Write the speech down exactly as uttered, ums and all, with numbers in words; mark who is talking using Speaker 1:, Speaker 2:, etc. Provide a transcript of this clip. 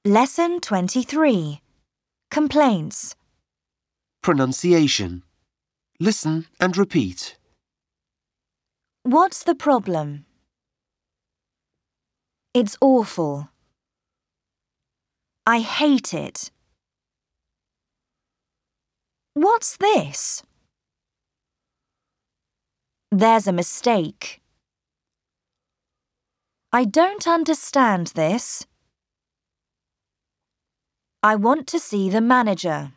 Speaker 1: Lesson twenty-three. Complaints.
Speaker 2: Pronunciation. Listen and repeat.
Speaker 1: What's the problem? It's awful. I hate it. What's this? There's a mistake. I don't understand this. I want to see the manager.